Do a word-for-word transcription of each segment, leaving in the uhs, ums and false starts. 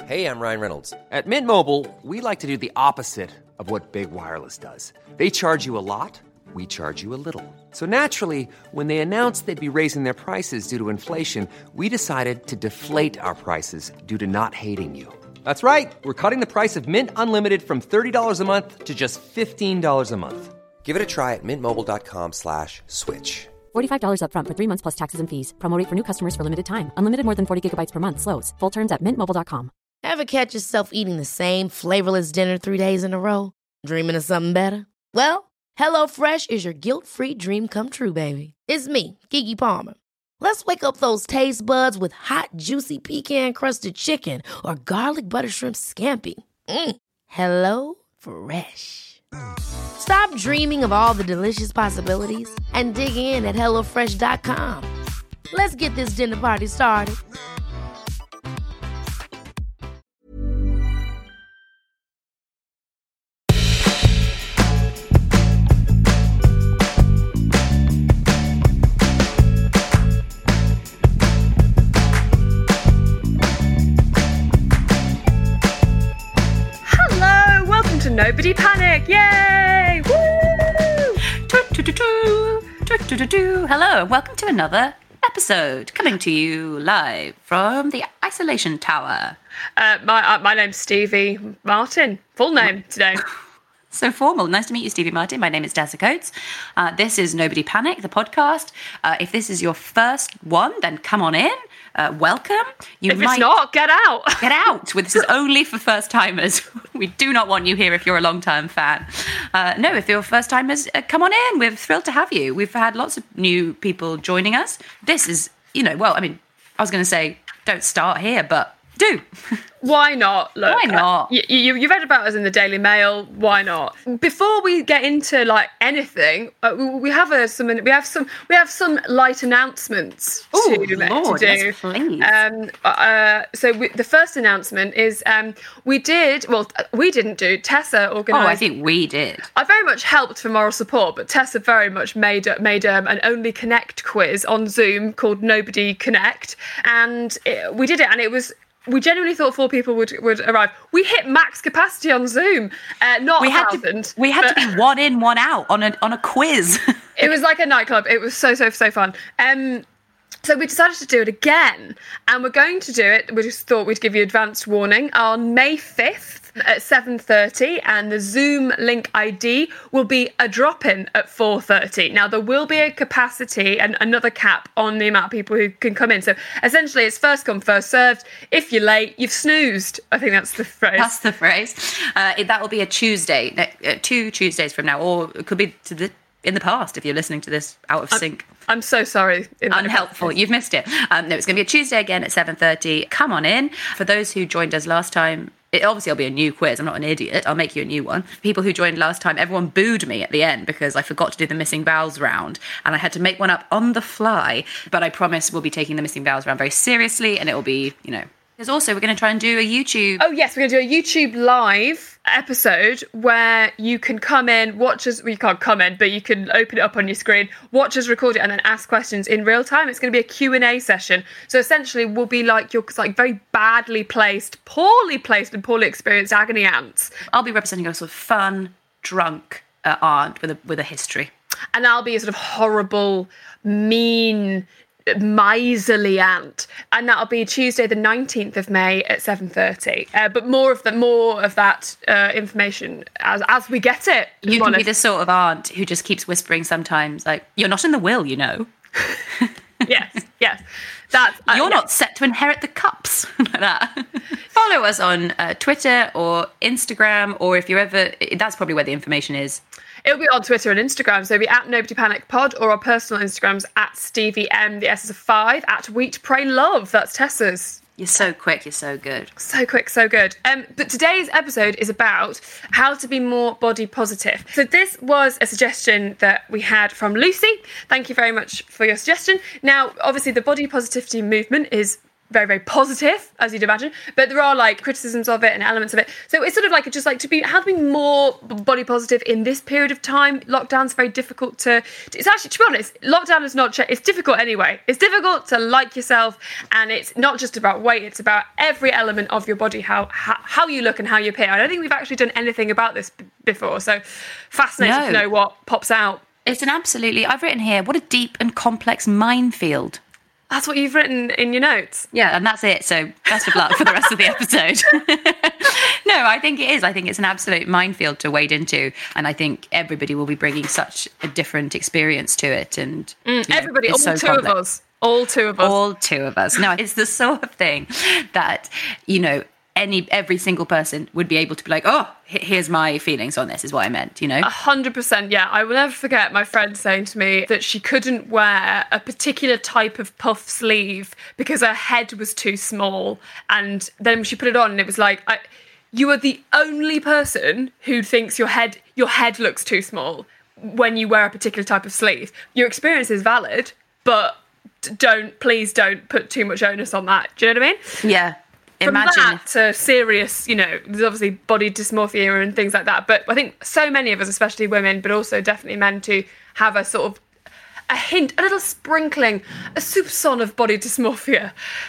Hey, I'm Ryan Reynolds. At Mint Mobile, we like to do the opposite of what Big Wireless does. They charge you a lot, we charge you a little. So naturally, when they announced they'd be raising their prices due to inflation, we decided to deflate our prices due to not hating you. That's right. We're cutting the price of Mint Unlimited from thirty dollars a month to just fifteen dollars a month. Give it a try at mintmobile.com slash switch. forty-five dollars up front for three months plus taxes and fees. Promo rate for new customers for limited time. Unlimited more than forty gigabytes per month. Slows full terms at mint mobile dot com. Ever catch yourself eating the same flavorless dinner three days in a row? Dreaming of something better? Well, HelloFresh is your guilt-free dream come true, baby. It's me, Keke Palmer. Let's wake up those taste buds with hot, juicy pecan-crusted chicken or garlic butter shrimp scampi. Mm. Hello Fresh. Stop dreaming of all the delicious possibilities and dig in at hello fresh dot com. Let's get this dinner party started. Nobody Panic! Yay! Woo! Hello, and welcome to another episode, coming to you live from the Isolation Tower. Uh, my uh, my name's Stevie Martin. Full name today. So formal. Nice to meet you, Stevie Martin. My name is Tessa Coates. Uh, this is Nobody Panic, the podcast. Uh, if this is your first one, then come on in. Uh, welcome. You if might it's not, get out. Get out. This is only for first timers. We do not want you here if you're a long time fan. Uh, no, if you're first timers, uh, come on in. We're thrilled to have you. We've had lots of new people joining us. This is, you know, well, I mean, I was going to say, don't start here, but do. Why not? Look, Why not? Uh, you, you, you read about us in the Daily Mail. Why not? Before we get into like anything, uh, we, we have a some we have some we have some light announcements Ooh, to, Lord, to do. Yes, please. Um, uh, so we, the first announcement is um, we did well. We didn't do. Tessa organised. Oh, I think we did. I very much helped for moral support, but Tessa very much made made um, an Only Connect quiz on Zoom called Nobody Connect, and it, we did it, and it was. We genuinely thought four people would, would arrive. We hit max capacity on Zoom, uh, not we a had thousand. To, we had to be one in, one out on a on a quiz. It was like a nightclub. It was so, so, so fun. Um, so we decided to do it again, and we're going to do it. We just thought we'd give you advanced warning on May fifth at seven thirty, and the Zoom link I D will be a drop-in at four thirty. Now, there will be a capacity and another cap on the amount of people who can come in. So essentially, it's first come, first served. If you're late, you've snoozed. I think that's the phrase. That's the phrase. Uh, it, that will be a Tuesday, uh, two Tuesdays from now, or it could be to the in the past if you're listening to this out of sync. I'm, I'm so sorry. Unhelpful. You've missed it. Um, no, it's going to be a Tuesday again at seven thirty. Come on in. For those who joined us last time, it obviously will be a new quiz. I'm not an idiot. I'll make you a new one. For people who joined last time, everyone booed me at the end because I forgot to do the missing vowels round and I had to make one up on the fly. But I promise we'll be taking the missing vowels round very seriously, and it will be, you know. There's also, we're going to try and do a YouTube. Oh, yes, we're going to do a YouTube live episode where you can come in, watch us. Well, you can't come in, but you can open it up on your screen, watch us record it, and then ask questions in real time. It's going to be a Q and A session. So essentially, we'll be like your like very badly placed, poorly placed, and poorly experienced agony ants. I'll be representing a sort of fun, drunk uh, aunt with a with a history. And I'll be a sort of horrible, mean, miserly ant, and that'll be Tuesday the nineteenth of May at seven thirty. Uh, but more of the more of that uh, information as as we get it. You can be the sort of aunt who just keeps whispering sometimes, like, "You're not in the will, you know." Yes, yes. That's uh, you're yeah. not set to inherit the cups. Like that. Follow us on uh, Twitter or Instagram, or if you're ever, that's probably where the information is. It'll be on Twitter and Instagram, so it'll be at Nobody Panic Pod, or our personal Instagrams at Stevie M, the S is a five, at Wheat Pray Love. That's Tessa's. You're so quick, you're so good. So quick, so good. Um, but today's episode is about how to be more body positive. So this was a suggestion that we had from Lucy. Thank you very much for your suggestion. Now, obviously, the body positivity movement is very, very positive, as you'd imagine, but there are like criticisms of it and elements of it. So it's sort of like just like to be how to be more body positive in this period of time. Lockdown's very difficult to. It's actually, to be honest, lockdown is not. It's difficult anyway. It's difficult to like yourself, and it's not just about weight. It's about every element of your body, how how, how you look and how you appear. I don't think we've actually done anything about this b- before. So fascinating No. to know what pops out. It's an absolutely. I've written here. What a deep and complex minefield. That's what you've written in your notes. Yeah, and that's it. So best of luck for the rest of the episode. No, I think it is. I think it's an absolute minefield to wade into. And I think everybody will be bringing such a different experience to it. And Mm, you know, everybody, all it's so two complex. of us. All two of us. All two of us. No, it's the sort of thing that, you know, any every single person would be able to be like, oh, here's my feelings on this, is what I meant, you know? A hundred percent, yeah. I will never forget my friend saying to me that she couldn't wear a particular type of puff sleeve because her head was too small. And then she put it on and it was like, I, you are the only person who thinks your head your head looks too small when you wear a particular type of sleeve. Your experience is valid, but don't, please don't put too much onus on that. Do you know what I mean? Yeah. From Imagine. that to serious, you know, there's obviously body dysmorphia and things like that. But I think so many of us, especially women, but also definitely men, to have a sort of a hint, a little sprinkling, a soupçon of body dysmorphia.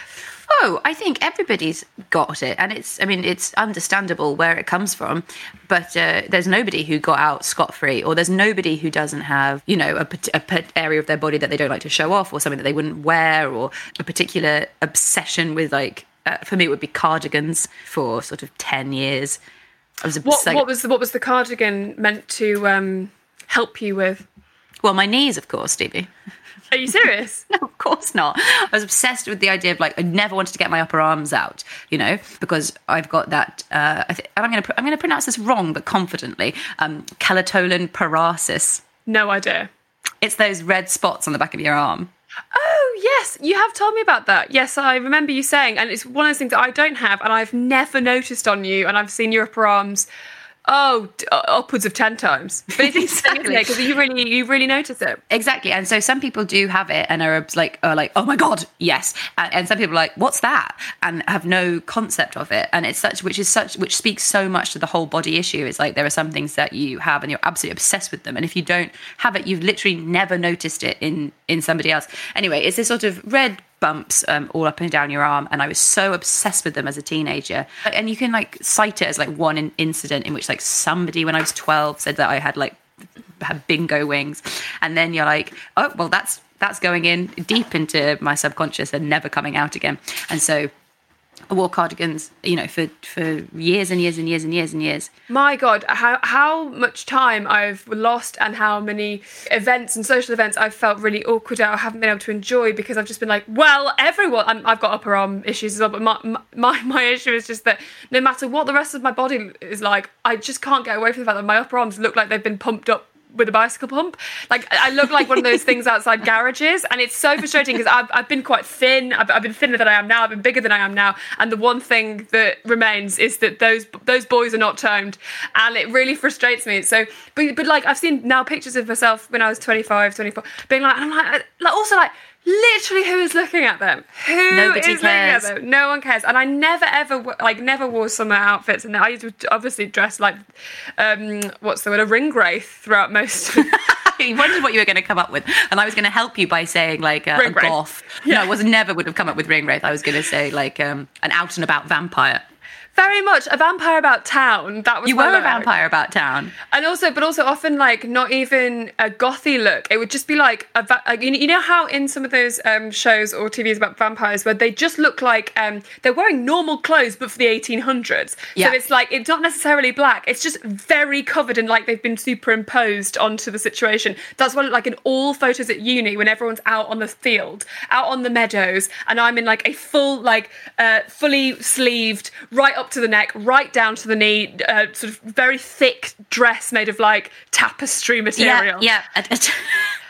Oh, I think everybody's got it. And it's, I mean, it's understandable where it comes from. But uh, there's nobody who got out scot-free, or there's nobody who doesn't have, you know, a, pat- a pat- area of their body that they don't like to show off, or something that they wouldn't wear, or a particular obsession with, like, Uh, for me, it would be cardigans for sort of ten years. I was What, like, what was the, what was the cardigan meant to um, help you with? well, my knees, of course, Stevie. Are you serious? No, of course not. I was obsessed with the idea of, like, I never wanted to get my upper arms out, you know, because I've got that. Uh, I th- I'm going to I'm going to pronounce this wrong, but confidently. Um, Calatolan parasis. No idea. It's those red spots on the back of your arm. Oh, yes, you have told me about that. Yes, I remember you saying, and it's one of those things that I don't have, and I've never noticed on you, and I've seen your upper arms, oh, d- upwards of ten times. But it's interesting, isn't it? Because you really, you really notice it. Exactly. And so some people do have it and are like, are like, oh my God, yes. And, and some people are like, what's that? And have no concept of it. And it's such, which is such, which speaks so much to the whole body issue. It's like, there are some things that you have and you're absolutely obsessed with them. And if you don't have it, you've literally never noticed it in, in somebody else. Anyway, it's this sort of red bumps um, all up and down your arm, and I was so obsessed with them as a teenager. And you can like cite it as like one in- incident in which like somebody when I was twelve said that I had like had bingo wings, and then you're like, oh well, that's that's going in deep into my subconscious and never coming out again. And so I wore cardigans, you know, for for years and years and years and years and years. My God, how how much time I've lost, and how many events and social events I've felt really awkward at or haven't been able to enjoy because I've just been like, well, everyone. I'm, I've got upper arm issues as well, but my, my my issue is just that no matter what the rest of my body is like, I just can't get away from the fact that my upper arms look like they've been pumped up with a bicycle pump. Like, I look like one of those things outside garages, and it's so frustrating because I've, I've been quite thin. I've, I've been thinner than I am now. I've been bigger than I am now, and the one thing that remains is that those those boys are not toned, and it really frustrates me. So, but, but like, I've seen now pictures of myself when I was twenty-five, twenty-four, being like, and I'm like, like also like, literally, who is looking at them? Who Nobody is cares. looking at them? No one cares. And I never ever w- like never wore summer outfits, and I used to obviously dress like um, what's the word, a ring wraith throughout most. Of I wondered what you were going to come up with, and I was going to help you by saying like uh, a Ring wraith. goth. Yeah. No, I was never would have come up with ring wraith. I was going to say like um, an out and about vampire. Very much a vampire about town. That was You my were a look. vampire about town. And also, but also often like not even a gothy look. It would just be like, a va- like you know, you know how in some of those um, shows or T Vs about vampires where they just look like um, they're wearing normal clothes but for the eighteen hundreds. Yeah. So it's like, it's not necessarily black. It's just very covered and like they've been superimposed onto the situation. That's what like in all photos at uni when everyone's out on the field, out on the meadows, and I'm in like a full like uh, fully sleeved right up to the neck, right down to the knee, uh, sort of very thick dress made of like tapestry material. Yeah, yeah.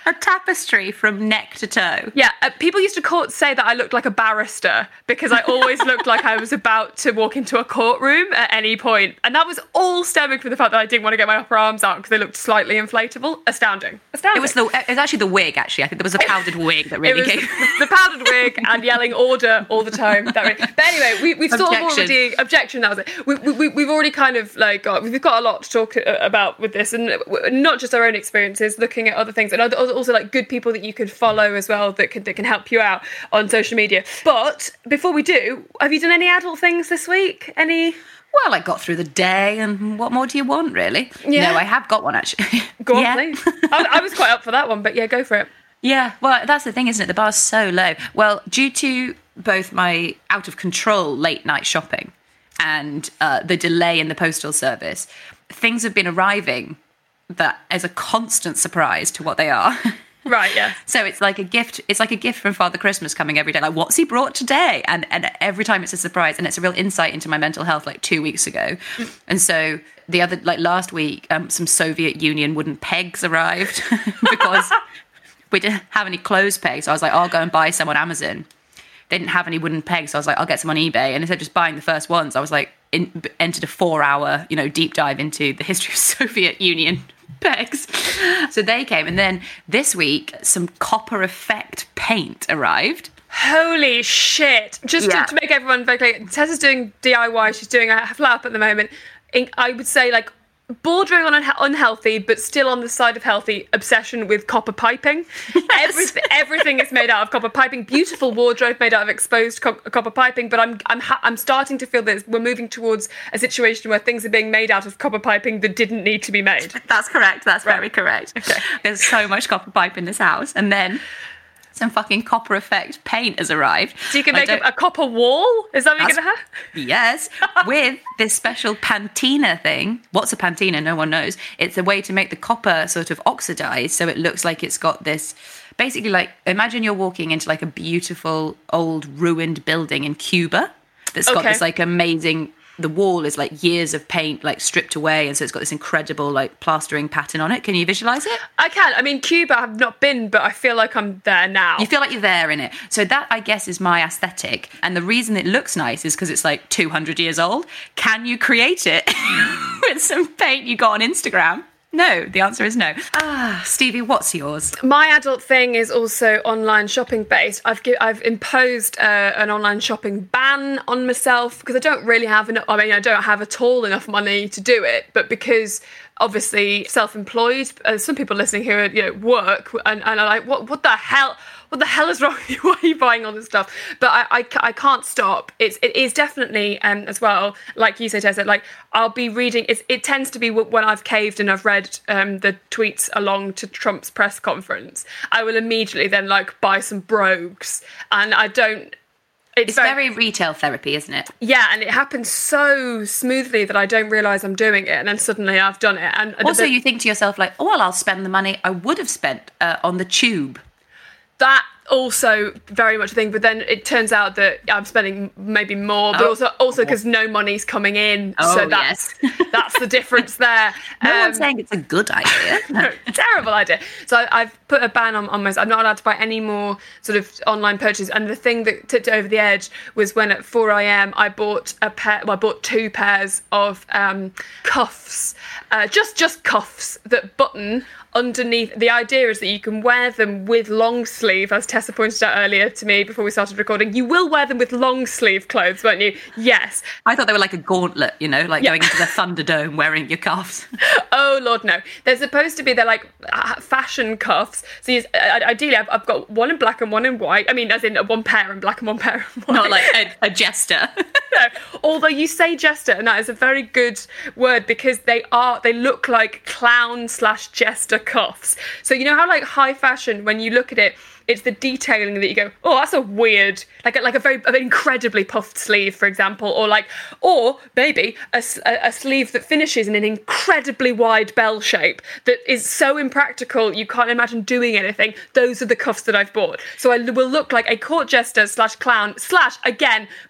a tapestry from neck to toe. Yeah, uh, people used to call, say that I looked like a barrister because I always looked like I was about to walk into a courtroom at any point. And that was all stemming from the fact that I didn't want to get my upper arms out because they looked slightly inflatable. Astounding. Astounding. It was, the, it was actually the wig, actually. I think there was a powdered wig that really it was gave... the powdered wig and yelling order all the time. That really, but anyway, we, we've sort of already... Objection, that was it. We, we, we've already kind of like got... We've got a lot to talk about with this, and not just our own experiences, looking at other things, and also like good people that you could follow as well that can, that can help you out on social media. But before we do, have you done any adult things this week? Any... Well, I got through the day, and what more do you want, really? Yeah. No, I have got one, actually. Go on, yeah. please. I, I was quite up for that one, but yeah, go for it. Yeah, well, that's the thing, isn't it? The bar's so low. Well, due to both my out-of-control late-night shopping and uh, the delay in the postal service, things have been arriving that as a constant surprise to what they are. Right, yeah. So it's like a gift. It's like a gift from Father Christmas coming every day. Like, what's he brought today? And and every time it's a surprise, and it's a real insight into my mental health. Like two weeks ago, and so the other like last week, um, some Soviet Union wooden pegs arrived because we didn't have any clothes pegs. So I was like, oh, I'll go and buy some on Amazon. They didn't have any wooden pegs, so I was like, I'll get some on eBay. And instead of just buying the first ones, I was like, in, entered a four-hour, you know, deep dive into the history of Soviet Union pegs. So they came, and then this week, some Copper Effect paint arrived. Holy shit! Just Yeah. to, to make everyone very clear, Tessa's doing D I Y. She's doing a flap at the moment. In, I would say like bordering on unha- unhealthy, but still on the side of healthy obsession with copper piping. Yes. Everything, everything is made out of copper piping. Beautiful wardrobe made out of exposed co- copper piping. But I'm I'm ha- I'm starting to feel that we're moving towards a situation where things are being made out of copper piping that didn't need to be made. That's correct. That's Right. very correct. Okay. There's so much copper pipe in this house, and then some fucking Copper Effect paint has arrived. So you can I make a, don't- a copper wall? Is that what you're That's- going to have? Yes, with this special patina thing. What's a patina? No one knows. It's a way to make the copper sort of oxidize, so it looks like it's got this. Basically, like imagine you're walking into like a beautiful old ruined building in Cuba that's got Okay. this like amazing. The wall is like years of paint like stripped away, and so it's got this incredible like plastering pattern on it. Can you visualize it? I can. I mean, Cuba I've not been, but I feel like I'm there now. You feel like you're there in it. So that, I guess, is my aesthetic. And the reason it looks nice is because it's like two hundred years old. Can you create it with some paint you got on Instagram? No, the answer is no. Ah, Stevie, what's yours? My adult thing is also online shopping based. I've gi- I've imposed uh, an online shopping ban on myself because I don't really have enough. I mean, I don't have at all enough money to do it, but because obviously self-employed, uh, some people listening here, you know, work and, and are like, what what the hell? What the hell is wrong with you? Why are you buying all this stuff? But I, I, I can't stop. It's, it is definitely, um, as well, like you say, Tessa, like I'll be reading, it's, it tends to be when I've caved and I've read um, the tweets along to Trump's press conference, I will immediately then like buy some brogues. And I don't, It's, It's very, very retail therapy, isn't it? yeah, and it happens so smoothly that I don't realise I'm doing it, and then suddenly I've done it. And Also, the- you think to yourself, like, oh, well, I'll spend the money I would have spent uh, on the tube. that also very much a thing, but then it turns out that I'm spending maybe more, but Oh. also also because no money's coming in, Oh, so that's that's the difference there. No Um, one's saying it's a good idea. no, terrible idea. So I, I've put a ban on, on myself. I'm not allowed to buy any more sort of online purchases. And the thing that tipped it over the edge was when at four a.m. I bought a pair. Well, I bought two pairs of um, cuffs, uh, just just cuffs that button underneath. The idea is that you can wear them with long sleeve, as Tessa pointed out earlier to me before we started recording. You will wear them with long sleeve clothes, won't you? Yes. I thought they were like a gauntlet, you know, like Yeah. going into the Thunderdome wearing your cuffs. Oh Lord, no! They're supposed to be. They're like uh, fashion cuffs. So you, uh, ideally, I've, I've got one in black and one in white. I mean, as in one pair in black and one pair in white. Not like a, a jester. No. Although you say jester, and that is a very good word because they are. They look like clown slash jester cuffs. So you know how like high fashion, when you look at it, it's the detailing that you go, oh, that's a weird, like a, like a very an incredibly puffed sleeve, for example, or like, or maybe a, s- a- a sleeve that finishes in an incredibly wide bell shape that is so impractical you can't imagine doing anything. Those are the cuffs that I've bought. So I will look like a court jester slash clown slash, again,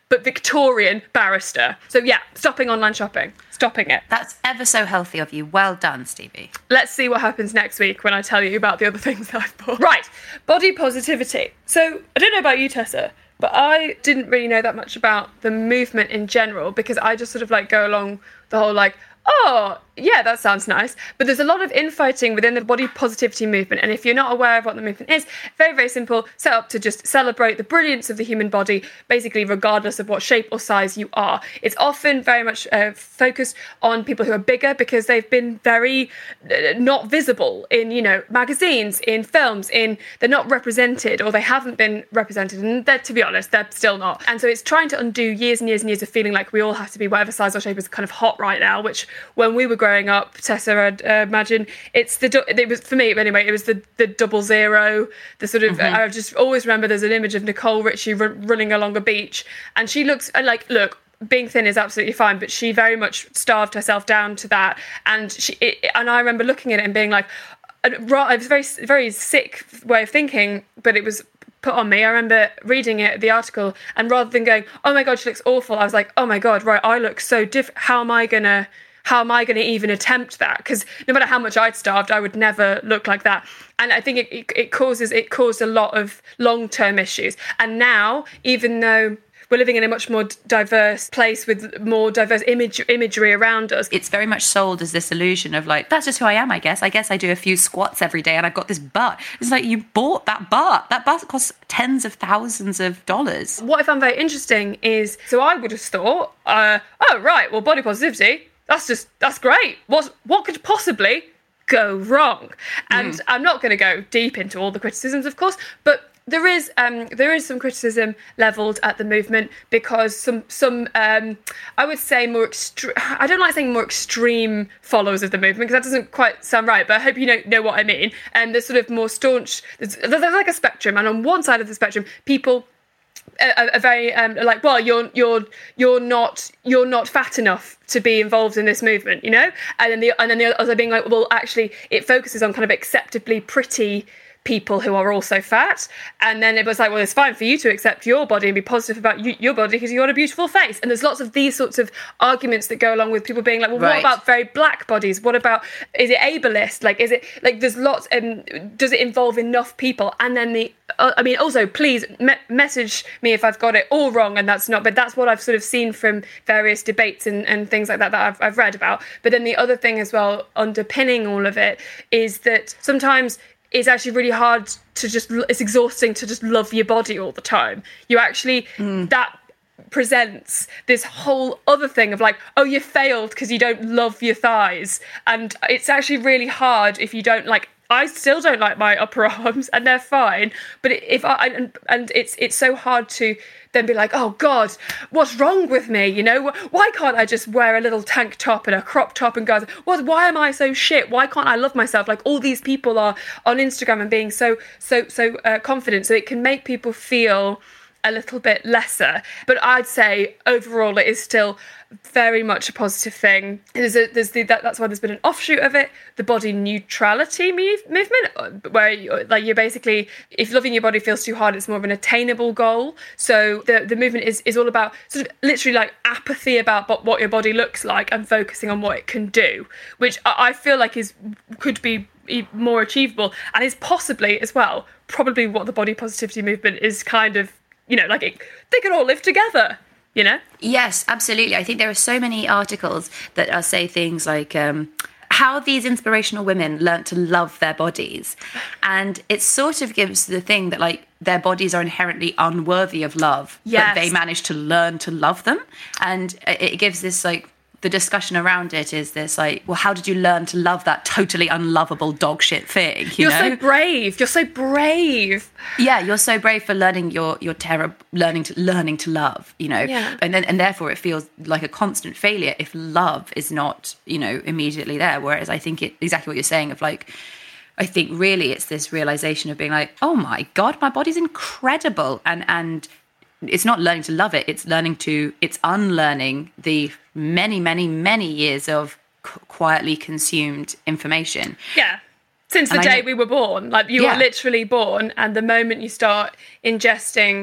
but Victorian barrister. So yeah, stopping online shopping, stopping it. That's ever so healthy of you. Well done, Stevie. Let's see what happens next week when I tell you about the other things that I've bought. Right, body positivity. So I don't know about you, Tessa, but I didn't really know that much about the movement in general, because I just sort of like go along the whole like, oh, yeah, that sounds nice. But there's a lot of infighting within the body positivity movement. And if you're not aware of what the movement is, very, very simple, set up to just celebrate the brilliance of the human body, basically regardless of what shape or size you are. It's often very much uh, focused on people who are bigger because they've been very uh, not visible in, you know, magazines, in films, in they're not represented, or they haven't been represented. And they're, to be honest, they're still not. And so it's trying to undo years and years and years of feeling like we all have to be whatever size or shape is kind of hot right now, which when we were growing up, Tessa, I'd uh, imagine it's the, it was, for me anyway, it was the, the double zero, the sort of, mm-hmm. I just always remember there's an image of Nicole Richie run, running along a beach, and she looks like, look, being thin is absolutely fine, but she very much starved herself down to that. And she, it, and I remember looking at it and being like, it was a very, very sick way of thinking, but it was put on me. I remember reading it, the article, and rather than going, oh my God, she looks awful, I was like, oh my God, right, I look so different. How am I going to, how am I going to even attempt that? Because no matter how much I'd starved, I would never look like that. And I think it, it, it causes, it caused a lot of long-term issues. And now, even though we're living in a much more diverse place with more diverse image, imagery around us, it's very much sold as this illusion of like, that's just who I am, I guess. I guess I do a few squats every day and I've got this butt. It's like, you bought that butt. That butt costs tens of thousands of dollars. What I found very interesting is, so I would have thought, uh, oh, right, well, body positivity, that's just, that's great. What, what could possibly go wrong? And mm. I'm not going to go deep into all the criticisms, of course, but there is um, there is some criticism levelled at the movement because some some um, I would say more extreme. I don't like saying more extreme followers of the movement because that doesn't quite sound right. But I hope you know know what I mean. And there's sort of more staunch. There's, there's like a spectrum, and on one side of the spectrum, people are, are very um, like, well, you're you're you're not you're not fat enough to be involved in this movement, you know. And then the and then the other being like, well, actually, it focuses on kind of acceptably pretty people who are also fat. And then it was like, well, it's fine for you to accept your body and be positive about you, your body because you've got a beautiful face. And there's lots of these sorts of arguments that go along with people being like, well, right. What about very black bodies? What about, is it ableist? Like, is it, like, there's lots, and um, does it involve enough people? And then the, uh, I mean, also, please me- message me if I've got it all wrong and that's not, but that's what I've sort of seen from various debates and, and things like that that I've, I've read about. But then the other thing as well, underpinning all of it, is that sometimes it's actually really hard to just, it's exhausting to just love your body all the time. You actually, mm. that presents this whole other thing of like, oh, you failed because you don't love your thighs. And it's actually really hard if you don't like, I still don't like my upper arms and they're fine. But if I, and, and it's, it's so hard to then be like, oh God, what's wrong with me? You know, why can't I just wear a little tank top and a crop top and go, what, why am I so shit? Why can't I love myself? Like all these people are on Instagram and being so, so, so uh, confident. So it can make people feel a little bit lesser. But I'd say overall it is still very much a positive thing. There's a, there's the, that, that's why there's been an offshoot of it, the body neutrality move, movement, where you, like you're basically, if loving your body feels too hard, it's more of an attainable goal. So the, the movement is, is all about sort of literally like apathy about what your body looks like and focusing on what it can do, which I feel like is could be more achievable and is possibly as well probably what the body positivity movement is kind of, you know, like it, they can all live together. You know? Yes, absolutely. I think there are so many articles that uh, say things like um, how these inspirational women learnt to love their bodies. And it sort of gives the thing that like their bodies are inherently unworthy of love, yes. but they managed to learn to love them. And it gives this like, the discussion around it is this like, well, how did you learn to love that totally unlovable dog shit thing? You you're know? so brave. You're so brave. Yeah, you're so brave for learning your your terror, learning to learning to love. You know, yeah. and then and therefore it feels like a constant failure if love is not, you know, immediately there. Whereas I think it exactly what you're saying of like, I think really it's this realization of being like, oh my God, my body's incredible, and and. It's not learning to love it, it's learning to, it's unlearning the many, many, many years of qu- quietly consumed information. Yeah. Since the and day know, we were born, like you yeah. were literally born, and the moment you start ingesting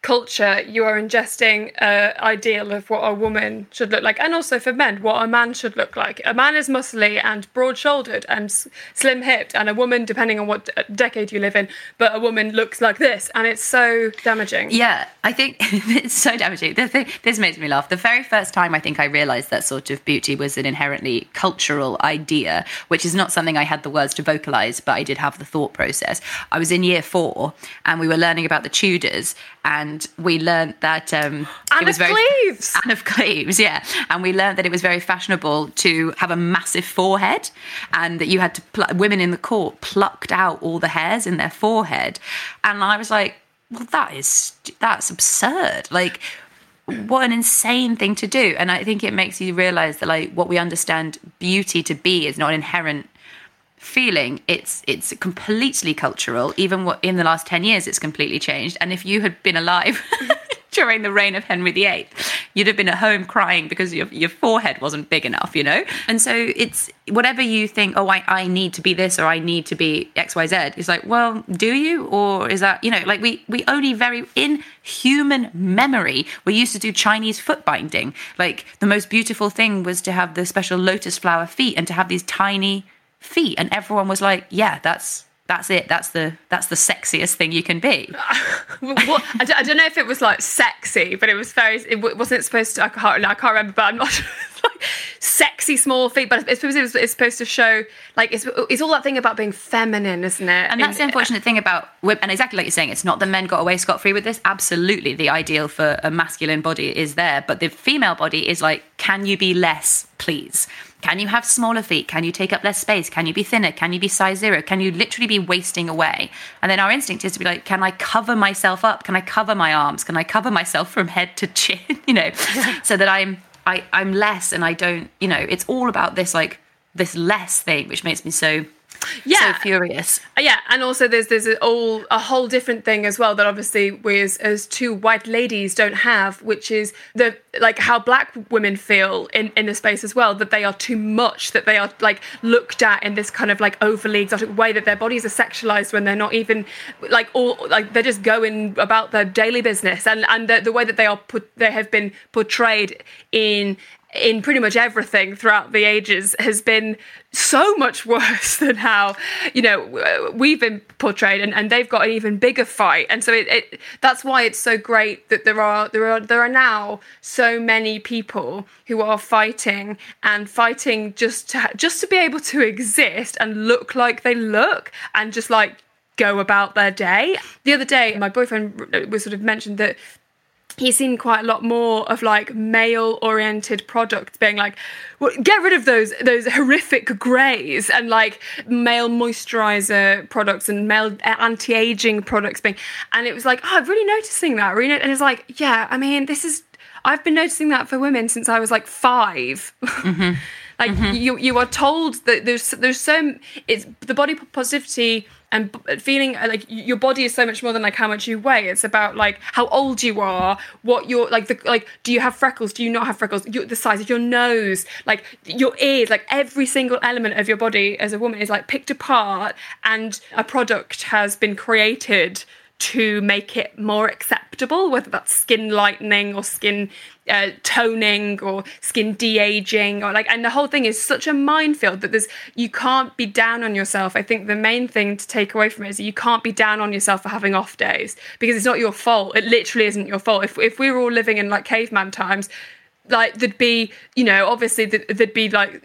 culture, you are ingesting an ideal of what a woman should look like, and also for men, what a man should look like. A man is muscly and broad-shouldered and s- slim-hipped, and a woman, depending on what d- decade you live in, but a woman looks like this, and it's so damaging. Yeah, I think it's so damaging. The thing, this makes me laugh. The very first time I think I realised that sort of beauty was an inherently cultural idea, which is not something I had the words to vocalise, but I did have the thought process. I was in year four, and we were learning about the Tudors, and we learned that um, Anne it was of very Cleves. Anne of Cleves, yeah, and we learned that it was very fashionable to have a massive forehead, and that you had to pl- women in the court plucked out all the hairs in their forehead, and I was like, well, that is that's absurd. Like, what an insane thing to do. And I think it makes you realise that, like, what we understand beauty to be is not an inherent feeling. It's it's completely cultural. Even what in the last ten years, it's completely changed. And if you had been alive during the reign of Henry the Eighth, you'd have been at home crying because your your forehead wasn't big enough, you know? And so it's whatever you think, oh, I, I need to be this or I need to be X, Y, Z. It's like, well, do you? Or is that, you know, like we, we only very, in human memory, we used to do Chinese foot binding. Like the most beautiful thing was to have the special lotus flower feet and to have these tiny feet. And everyone was like, yeah, that's... That's it. That's the that's the sexiest thing you can be. What, I, don't, I don't know if it was like sexy, but it was very. It wasn't supposed to. I can't. I can't remember. But I'm not sure. Like, sexy small feet, but it's supposed, it was, it's supposed to show like it's it's all that thing about being feminine, isn't it? And that's In, the unfortunate thing about women. And exactly like you're saying, it's not that men got away scot free with this. Absolutely, the ideal for a masculine body is there, but the female body is like, can you be less, please? Can you have smaller feet? Can you take up less space? Can you be thinner? Can you be size zero? Can you literally be wasting away? And then our instinct is to be like, can I cover myself up? Can I cover my arms? Can I cover myself from head to chin? You know, so that I'm I, I'm less and I don't, you know, it's all about this like this less thing, which makes me so yeah. so furious. Yeah, and also there's there's a, all, a whole different thing as well that obviously we as, as two white ladies don't have, which is the like how black women feel in, in the space as well, that they are too much, that they are like looked at in this kind of like overly exotic way, that their bodies are sexualized when they're not even like all like they're just going about their daily business, and and the, the way that they are put they have been portrayed in in pretty much everything throughout the ages has been so much worse than how, you know, we've been portrayed, and, and they've got an even bigger fight. And so it, it that's why it's so great that there are there are there are now so many people who are fighting and fighting just to just to be able to exist and look like they look and just like go about their day. The other day, my boyfriend was sort of mentioned that he's seen quite a lot more of like male-oriented products being like, well, get rid of those those horrific greys, and like male moisturizer products and male anti-aging products being, and it was like, oh, I'm really noticing that, really, and it's like, yeah, I mean, this is, I've been noticing that for women since I was like five. Mm-hmm. Like mm-hmm. you, you are told that there's there's so it's the body positivity and feeling like your body is so much more than like how much you weigh. It's about like how old you are, what you're like the like. Do you have freckles? Do you not have freckles? Your, the size of your nose, like your ears, like every single element of your body as a woman is like picked apart, and a product has been created to make it more acceptable, whether that's skin lightening or skin uh, toning or skin de-aging, or like, and the whole thing is such a minefield that there's, you can't be down on yourself. I think the main thing to take away from it is that you can't be down on yourself for having off days, because it's not your fault. It literally isn't your fault. If if we were all living in like caveman times, like there'd be, you know, obviously there'd be like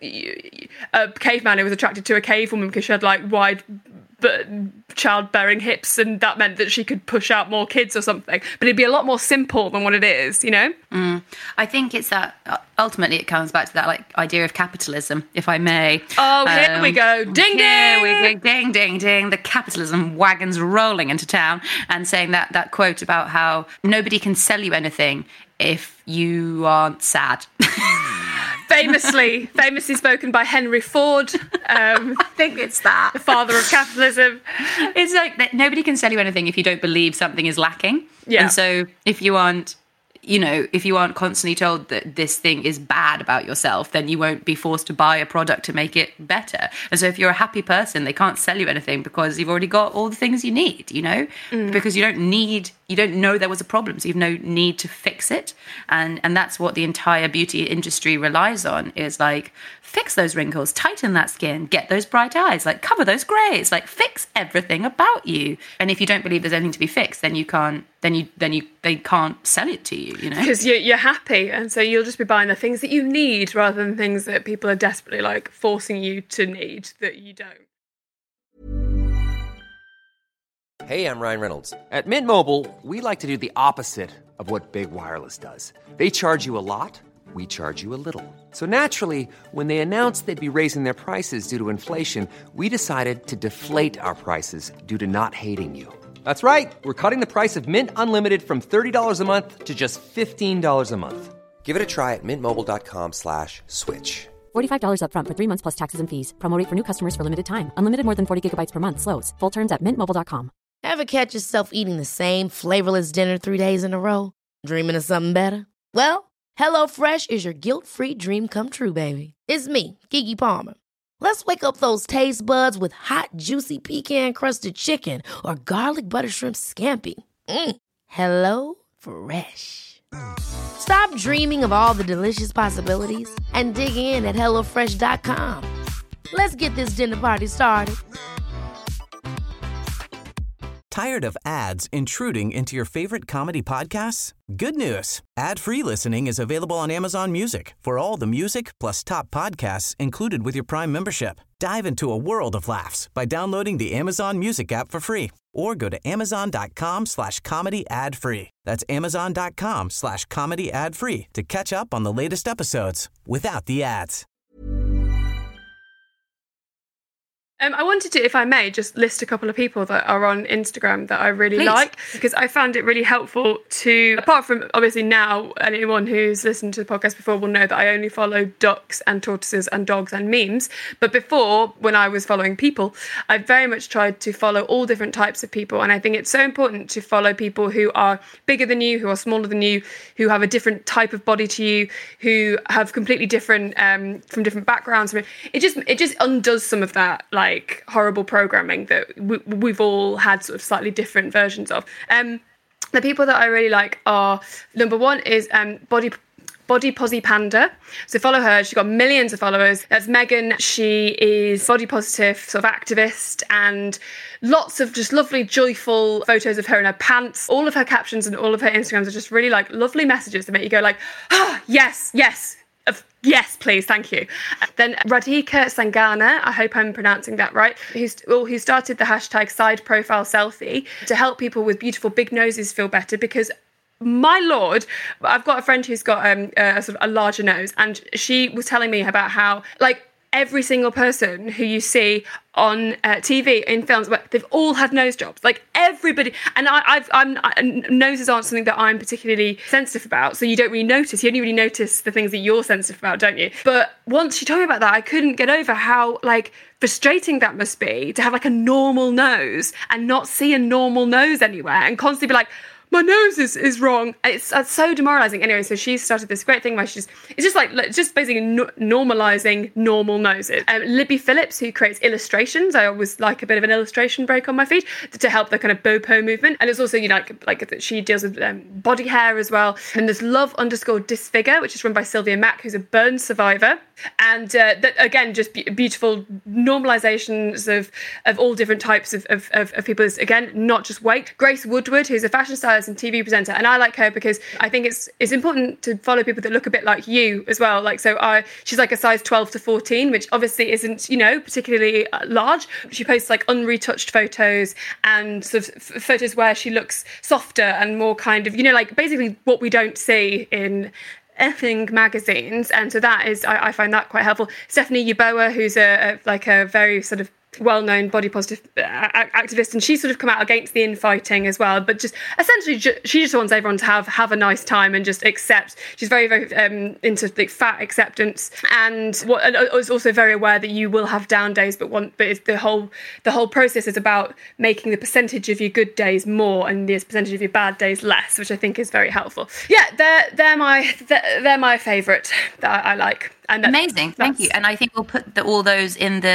a caveman who was attracted to a cave woman because she had like wide but childbearing hips, and that meant that she could push out more kids or something. But it'd be a lot more simple than what it is, you know? Mm. I think it's that, uh, ultimately it comes back to that like idea of capitalism, if I may. Oh, here um, we go. Ding, here ding! we go. Ding, ding, ding. The capitalism wagon's rolling into town, and saying that, that quote about how nobody can sell you anything if you aren't sad. Famously, famously spoken by Henry Ford. Um, I think it's that. The father of capitalism. It's like that nobody can sell you anything if you don't believe something is lacking. Yeah. And so if you aren't, you know, if you aren't constantly told that this thing is bad about yourself, then you won't be forced to buy a product to make it better. And so if you're a happy person, they can't sell you anything because you've already got all the things you need, you know, mm. because you don't need you don't know there was a problem, so you've no need to fix it. And and that's what the entire beauty industry relies on, is like, fix those wrinkles, tighten that skin, get those bright eyes, like cover those grays, like fix everything about you. And if you don't believe there's anything to be fixed, then you can't, then you, then you, they can't sell it to you, you know? Because you're, you're happy, and so you'll just be buying the things that you need rather than things that people are desperately like forcing you to need that you don't. Hey, I'm Ryan Reynolds. At Mint Mobile, we like to do the opposite of what Big Wireless does. They charge you a lot, we charge you a little. So naturally, when they announced they'd be raising their prices due to inflation, we decided to deflate our prices due to not hating you. That's right. We're cutting the price of Mint Unlimited from thirty dollars a month to just fifteen dollars a month. Give it a try at mintmobile.com slash switch. forty-five dollars up front for three months plus taxes and fees. Promo rate for new customers for limited time. Unlimited more than forty gigabytes per month. Slows full terms at mint mobile dot com. Ever catch yourself eating the same flavorless dinner three days in a row? Dreaming of something better? Well, HelloFresh is your guilt-free dream come true, baby. It's me, Keke Palmer. Let's wake up those taste buds with hot, juicy pecan-crusted chicken or garlic butter shrimp scampi. Mm. Hello Fresh. Stop dreaming of all the delicious possibilities and dig in at hello fresh dot com. Let's get this dinner party started. Tired of ads intruding into your favorite comedy podcasts? Good news. Ad-free listening is available on Amazon Music for all the music plus top podcasts included with your Prime membership. Dive into a world of laughs by downloading the Amazon Music app for free or go to amazon.com slash comedy ad free. That's amazon.com slash comedy ad free to catch up on the latest episodes without the ads. Um, I wanted to, if I may, just list a couple of people that are on Instagram that I really Please. like, because I found it really helpful to, apart from obviously now, anyone who's listened to the podcast before will know that I only follow ducks and tortoises and dogs and memes. But before, when I was following people, I very much tried to follow all different types of people. And I think it's so important to follow people who are bigger than you, who are smaller than you, who have a different type of body to you, who have completely different, um, from different backgrounds. It just, it just undoes some of that, like, like horrible programming that we, we've all had sort of slightly different versions of. Um, the people that I really like are, number one is um, Body Body Posy Panda. So follow her. She's got millions of followers. That's Megan. She is body positive sort of activist, and lots of just lovely, joyful photos of her in her pants. All of her captions and all of her Instagrams are just really like lovely messages that make you go like, ah, yes, yes. Of, yes, please, thank you. Then Radhika Sangana, I hope I'm pronouncing that right, who's, who started the hashtag side profile selfie to help people with beautiful big noses feel better, because my lord, I've got a friend who's got um, a sort of a larger nose, and she was telling me about how, like, every single person who you see on uh, T V, in films, they've all had nose jobs. Like everybody, and I, I've, I'm I, noses aren't something that I'm particularly sensitive about, so you don't really notice. You only really notice the things that you're sensitive about, don't you? But once she told me about that, I couldn't get over how like frustrating that must be to have like a normal nose and not see a normal nose anywhere, and constantly be like, my nose is, is wrong. It's, it's so demoralising. Anyway, so she started this great thing where she's, it's just like, just basically no, normalising normal noses. Um, Libby Phillips, who creates illustrations. I always like a bit of an illustration break on my feed to help the kind of bopo movement. And it's also, you know, like, like she deals with um, body hair as well. And there's Love underscore Disfigure, which is run by Sylvia Mack, who's a burn survivor. And uh, that, again, just be- beautiful normalisations of, of all different types of, of, of, of people. Again, not just weight. Grace Woodward, who's a fashion stylist and T V presenter, and I like her because I think it's it's important to follow people that look a bit like you as well. Like, so I she's like a size twelve to fourteen, which obviously isn't, you know, particularly large. She posts like unretouched photos and sort of f- photos where she looks softer and more kind of, you know, like basically what we don't see in effing magazines. And so that is, I, I find that quite helpful. Stephanie Yeboah, who's a, a like a very sort of well-known body positive activist, and she's sort of come out against the infighting as well, but just essentially ju- she just wants everyone to have have a nice time and just accept. She's very very um, into like fat acceptance, and what and is also very aware that you will have down days, but one but it's the whole the whole process is about making the percentage of your good days more and the percentage of your bad days less, which I think is very helpful. Yeah, they're they're my they're, they're my favourite that I, I like. And that, amazing, thank you. And I think we'll put the, all those in the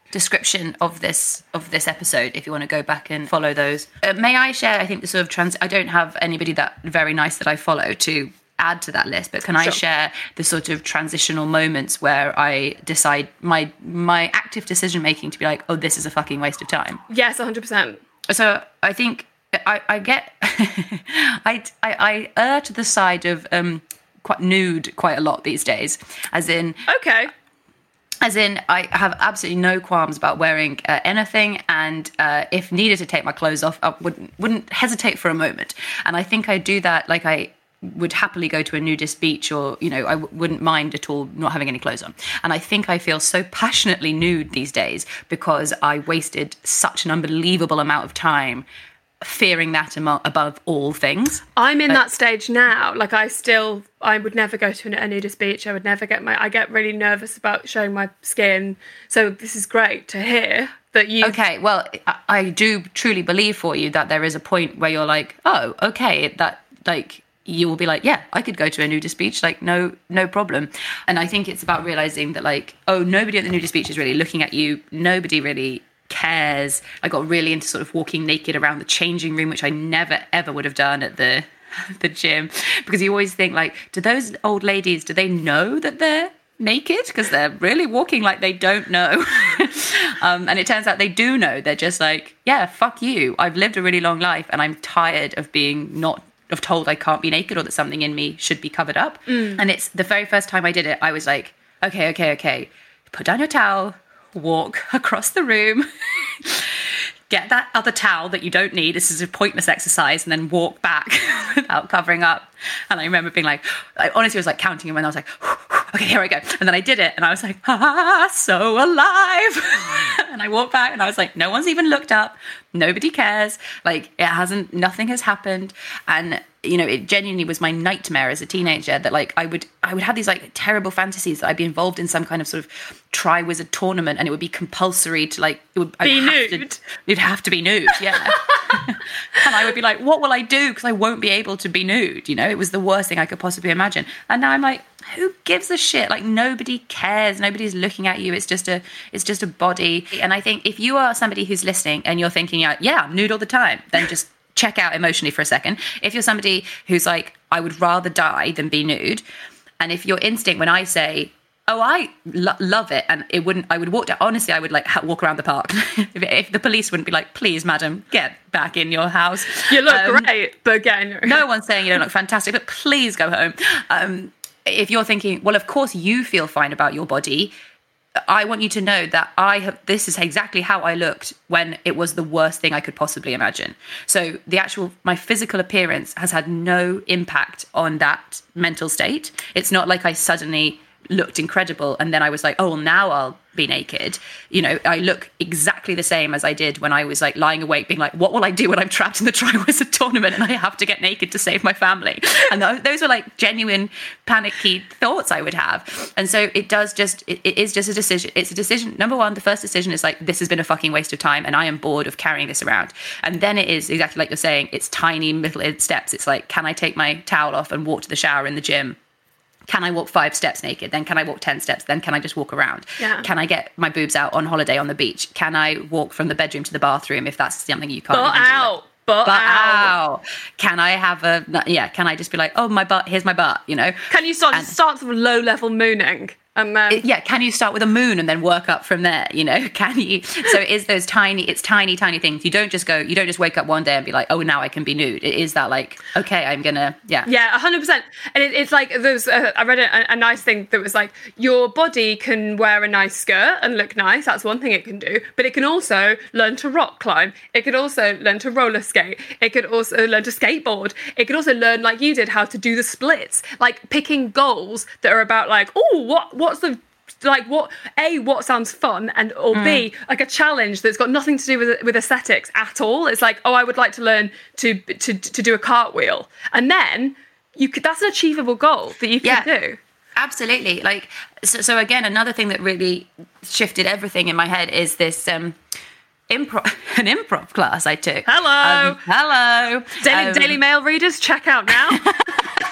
description of this of this episode if you want to go back and follow those. Uh, may I share, I think, the sort of trans... I don't have anybody that very nice that I follow to add to that list, but can I sure. share the sort of transitional moments where I decide my my active decision making to be like, oh, this is a fucking waste of time? Yes, one hundred percent. So I think I, I get... I, I, I err to the side of um, quite nude quite a lot these days, as in... Okay. As in, I have absolutely no qualms about wearing uh, anything, and uh, if needed to take my clothes off, I wouldn't, wouldn't hesitate for a moment. And I think I do that, like I would happily go to a nudist beach, or, you know, I w- wouldn't mind at all not having any clothes on. And I think I feel so passionately nude these days because I wasted such an unbelievable amount of time fearing that amo- above all things. I'm in but, that stage now. Like, I still, I would never go to a nudist beach. I would never get my, I get really nervous about showing my skin. So this is great to hear that you... Okay, well, I, I do truly believe for you that there is a point where you're like, oh, okay, that, like... you will be like, yeah, I could go to a nudist beach, like, no no problem. And I think it's about realising that, like, oh, nobody at the nudist beach is really looking at you. Nobody really cares. I got really into sort of walking naked around the changing room, which I never, ever would have done at the the gym. Because you always think, like, do those old ladies, do they know that they're naked? Because they're really walking like they don't know. um, and it turns out they do know. They're just like, yeah, fuck you. I've lived a really long life and I'm tired of being not of told I can't be naked or that something in me should be covered up. Mm. And it's the very first time I did it, I was like, okay, okay, okay. Put down your towel, walk across the room, get that other towel that you don't need. This is a pointless exercise, and then walk back without covering up. And I remember being like, I honestly was like counting them, and I was like, okay, here I go. And then I did it, and I was like, ah, so alive. And I walked back, and I was like, no one's even looked up. Nobody cares. Like, it hasn't, nothing has happened. And, you know, it genuinely was my nightmare as a teenager that, like, I would, I would have these, like, terrible fantasies that I'd be involved in some kind of sort of Triwizard tournament, and it would be compulsory to, like, it would be I'd nude. Have to, you'd have to be nude, yeah. And I would be like, what will I do? Because I won't be able to be nude, you know? It was the worst thing I could possibly imagine. And now I'm like, who gives a shit? Like, nobody cares. Nobody's looking at you. It's just a, it's just a body. And I think if you are somebody who's listening and you're thinking, yeah, I'm nude all the time, then just check out emotionally for a second. If you're somebody who's like, I would rather die than be nude, and if your instinct when I say, oh, I lo- love it, and it wouldn't, I would walk down, honestly, I would like ha- walk around the park. if, if the police wouldn't be like, please, madam, get back in your house. You look um, great, but again, no one's saying you don't look fantastic, but please go home. Um, if you're thinking, well, of course you feel fine about your body, I want you to know that I have, this is exactly how I looked when it was the worst thing I could possibly imagine. So the actual, my physical appearance has had no impact on that mental state. It's not like I suddenly looked incredible and then I was like, oh, well, now I'll be naked. You know, I look exactly the same as I did when I was like lying awake being like, what will I do when I'm trapped in the Triwizard tournament and I have to get naked to save my family? And th- those were like genuine panicky thoughts I would have. And so it does just, it, it is just a decision. It's a decision. Number one, the first decision is like, this has been a fucking waste of time and I am bored of carrying this around. And then it is exactly like you're saying, it's tiny little steps. It's like, can I take my towel off and walk to the shower in the gym? Can I walk five steps naked? Then can I walk ten steps? Then can I just walk around? Yeah. Can I get my boobs out on holiday on the beach? Can I walk from the bedroom to the bathroom if that's something you can't butt even do? out, butt, butt out. out. Can I have a, yeah, can I just be like, oh, my butt, here's my butt, you know? Can you start, and, start with low-level mooning? And then... It, yeah, can you start with a moon and then work up from there, you know? Can you? So it is those tiny, it's tiny, tiny things. You don't just go, you don't just wake up one day and be like, oh, now I can be nude. It is that like, okay, I'm gonna, yeah. Yeah, one hundred percent. And it, it's like, there's, uh, I read a, a nice thing that was like, your body can wear a nice skirt and look nice. That's one thing it can do. But it can also learn to rock climb. It could also learn to roller skate. It could also learn to skateboard. It could also learn, like you did, how to do the splits. Like picking goals that are about like, oh, what what's the... like what A, what sounds fun, and or mm. B, like a challenge that's got nothing to do with with aesthetics at all. It's like, oh, I would like to learn to to to do a cartwheel, and then you could, that's an achievable goal that you can yeah, do. Absolutely. Like so, so again, another thing that really shifted everything in my head is this um improv an improv class I took. Hello, um, hello, Daily um, Daily Mail readers, check out now.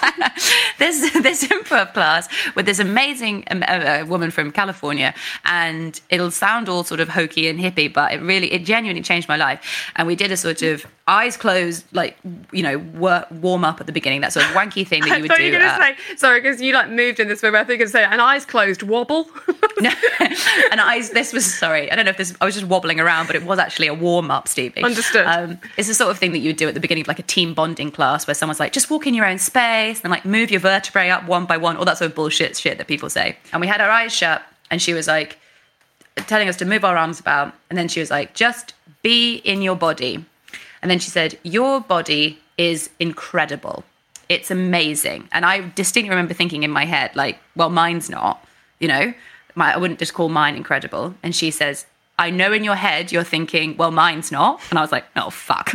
this this improv class with this amazing um, uh, woman from California, and it'll sound all sort of hokey and hippie, but it really, it genuinely changed my life. And we did a sort of eyes closed, like, you know, wor- warm up at the beginning, that sort of wanky thing that you would I thought do. you were going to uh, say, sorry, because you like moved in this way, but I think you were going to say an eyes closed wobble. No, and eyes, this was, sorry, I don't know if this, I was just wobbling around, but it was actually a warm up, Stevie. Understood. Um, it's the sort of thing that you would do at the beginning of like a team bonding class where someone's like, just walk in your own space and like move your vertebrae up one by one, all that sort of bullshit shit that people say. And we had our eyes shut and she was like telling us to move our arms about. And then she was like, just be in your body. And then she said, your body is incredible. It's amazing. And I distinctly remember thinking in my head, like, well, mine's not, you know, my, I wouldn't just call mine incredible. And she says, I know in your head you're thinking, well, mine's not. And I was like, oh, fuck.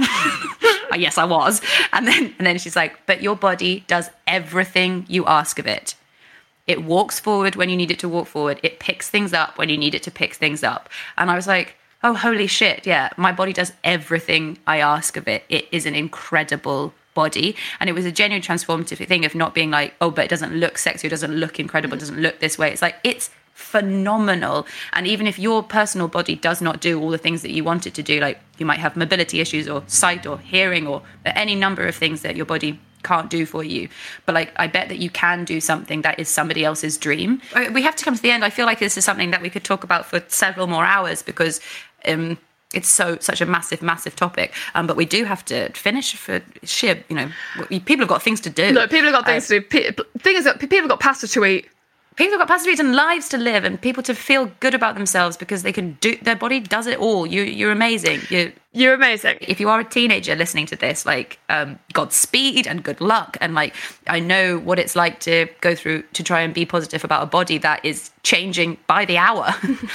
Yes, I was. And then, and then she's like, but your body does everything you ask of it. It walks forward when you need it to walk forward. It picks things up when you need it to pick things up. And I was like, oh, holy shit, yeah, my body does everything I ask of it. It is an incredible body. And it was a genuine transformative thing of not being like, oh, but it doesn't look sexy, it doesn't look incredible, it doesn't look this way. It's like, it's phenomenal. And even if your personal body does not do all the things that you want it to do, like you might have mobility issues or sight or hearing or any number of things that your body can't do for you, but like I bet that you can do something that is somebody else's dream. We have to come to the end. I feel like this is something that we could talk about for several more hours because um it's so such a massive massive topic, um but we do have to finish for sheer, you know, people have got things to do. Look, people have got things uh, to do. Thing is that people have got pasta to eat. People have got pasta to eat and lives to live, and people to feel good about themselves because they can do. Their body does it all. You, you're amazing. You, You're amazing. If you are a teenager listening to this, like, um, Godspeed and good luck. And like, I know what it's like to go through to try and be positive about a body that is changing by the hour,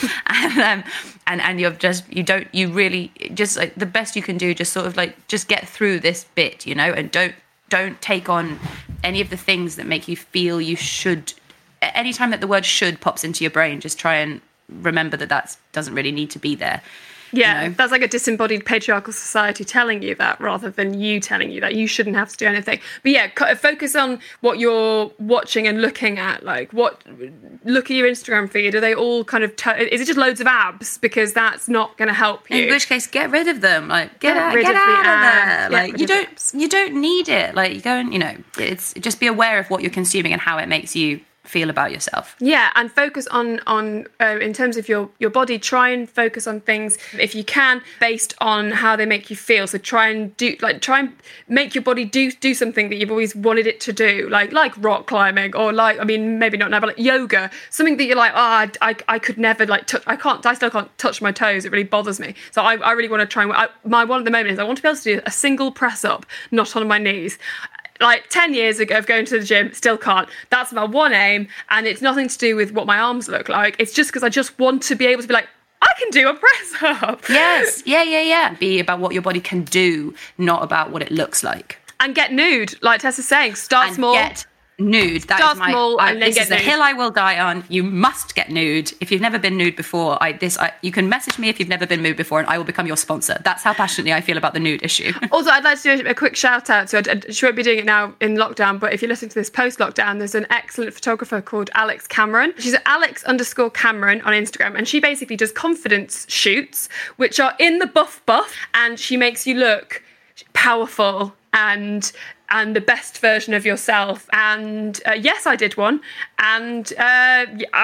and um, and and you're just you don't you really just like the best you can do. Just sort of like just get through this bit, you know, and don't don't take on any of the things that make you feel you should. Anytime that the word should pops into your brain, just try and remember that that doesn't really need to be there. Yeah, you know? That's like a disembodied patriarchal society telling you that rather than you telling you that you shouldn't have to do anything. But yeah, focus on what you're watching and looking at. Like, what look at your Instagram feed. Are they all kind of, t- is it just loads of abs? Because that's not going to help you. In which case, get rid of them. Like, get, Get out, rid get of out the of there. abs. Get Like, rid you of the don't, abs. you don't need it. Like, you go and, you know, it's just be aware of what you're consuming and how it makes you feel about yourself. Yeah, and focus on on uh, in terms of your your body. Try and focus on things if you can based on how they make you feel. So try and do like try and make your body do do something that you've always wanted it to do, like like rock climbing or like I mean maybe not now, but like yoga, something that you're like, oh, I I, I could never like touch. I can't. I still can't touch my toes. It really bothers me. So I I really want to try and I, my one at the moment is I want to be able to do a single press up, not on my knees. Like ten years ago of going to the gym, still can't. That's my one aim, and it's nothing to do with what my arms look like. It's just because I just want to be able to be like, I can do a press up. Yes, yeah, yeah, yeah. Be about what your body can do, not about what it looks like. And get nude, like Tessa's saying. Start and small. Get nude. That Start is my. small I, and then this get is the nude. hill I will die on. You must get nude. If you've never been nude before, I this I, you can message me if you've never been nude before, and I will become your sponsor. That's how passionately I feel about the nude issue. Also, I'd like to do a quick shout out to, she won't be doing it now in lockdown, but if you're listening to this post-lockdown, there's an excellent photographer called Alex Cameron. She's at Alex underscore Cameron on Instagram, and she basically does confidence shoots, which are in the buff buff, and she makes you look powerful and and the best version of yourself. And uh, yes, I did one, and uh,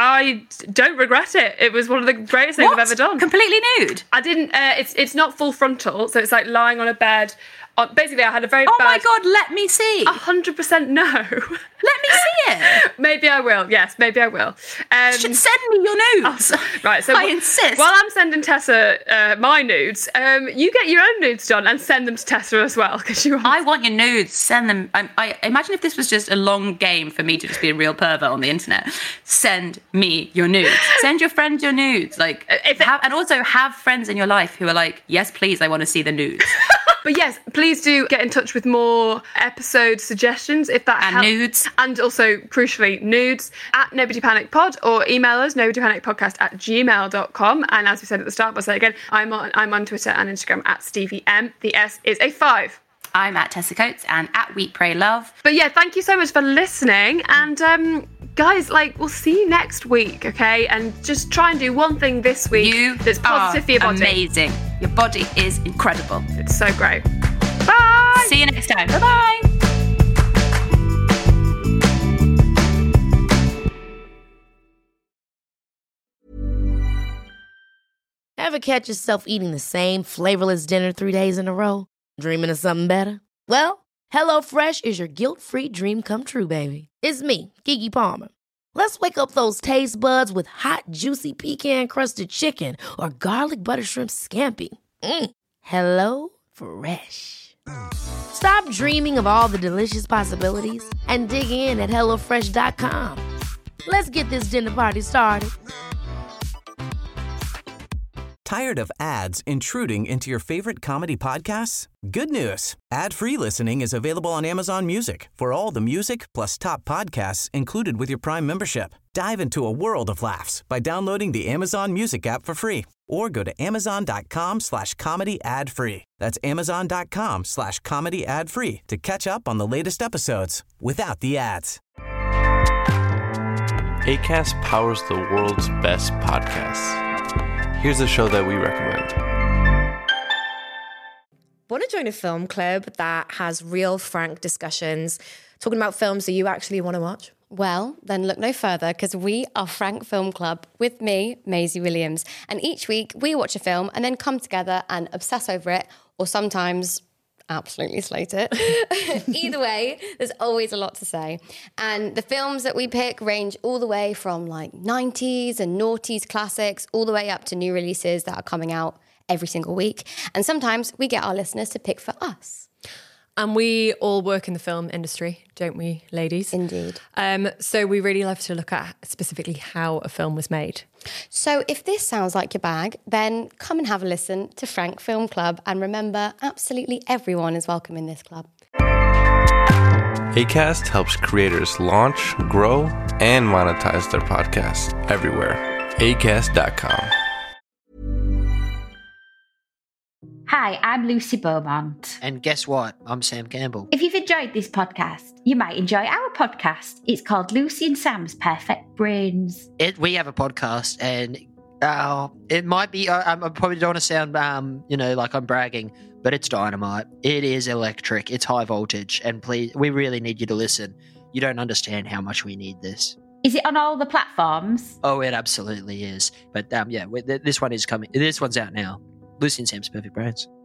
I don't regret it. It was one of the greatest things What? I've ever done. Completely nude. I didn't. Uh, it's it's not full frontal, so it's like lying on a bed. Uh, basically, I had a very Oh bad. my god, let me see. A hundred percent no. Let me see it. Maybe I will. Yes, maybe I will. Um, Should send me your nudes. right. So I wh- insist. While I'm sending Tessa uh, my nudes, um, you get your own nudes done and send them to Tessa as well because you. I want your nudes. Send them. I, I imagine if this was just a long game for me to just be a real pervert on the internet. Send me your nudes. Send your friends your nudes. Like, If it- have, and also have friends in your life who are like, yes, please, I want to see the nudes. But yes, please do get in touch with more episode suggestions if that And helps. nudes. And also, crucially, nudes at Nobody Panic Pod or email us, nobodypanicpodcast at gmail dot com. And as we said at the start, I'll say again, I'm on, I'm on Twitter and Instagram at Stevie M. The S is a five. I'm at Tessa Coates and at Wheat Pray Love. But yeah, thank you so much for listening. And um, guys, like, we'll see you next week, okay? And just try and do one thing this week You that's positive are for your body. amazing. Your body is incredible. It's so great. Bye! See you next time. Bye-bye. Ever catch yourself eating the same flavorless dinner three days in a row? Dreaming of something better? Well, HelloFresh is your guilt-free dream come true, baby. It's me, Keke Palmer. Let's wake up those taste buds with hot, juicy pecan-crusted chicken or garlic butter shrimp scampi. Mm. Hello Fresh. Stop dreaming of all the delicious possibilities and dig in at hello fresh dot com. Let's get this dinner party started. Tired of ads intruding into your favorite comedy podcasts? Good news. Ad-free listening is available on Amazon Music for all the music plus top podcasts included with your Prime membership. Dive into a world of laughs by downloading the Amazon Music app for free or go to amazon.com slash comedy ad free. That's amazon.com slash comedy ad free to catch up on the latest episodes without the ads. Acast powers the world's best podcasts. Here's a show that we recommend. Want to join a film club that has real, frank discussions, talking about films that you actually want to watch? Well, then look no further, because we are Frank Film Club with me, Maisie Williams. And each week we watch a film and then come together and obsess over it, or sometimes absolutely slate it. Either way, there's always a lot to say. And the films that we pick range all the way from like nineties and noughties classics, all the way up to new releases that are coming out every single week. And sometimes we get our listeners to pick for us. And we all work in the film industry, don't we, ladies? Indeed. Um, so we really love to look at specifically how a film was made. So if this sounds like your bag, then come and have a listen to Frank Film Club. And remember, absolutely everyone is welcome in this club. Acast helps creators launch, grow, and monetize their podcasts everywhere. acast dot com. Hi, I'm Lucy Beaumont. And guess what? I'm Sam Campbell. If you've enjoyed this podcast, you might enjoy our podcast. It's called Lucy and Sam's Perfect Brains. It, we have a podcast, and uh, it might be, I, I probably don't want to sound, um, you know, like I'm bragging, but it's dynamite. It is electric. It's high voltage. And please, we really need you to listen. You don't understand how much we need this. Is it on all the platforms? Oh, it absolutely is. But um, yeah, this one is coming. This one's out now. Lucy and Sam's Perfect Brains.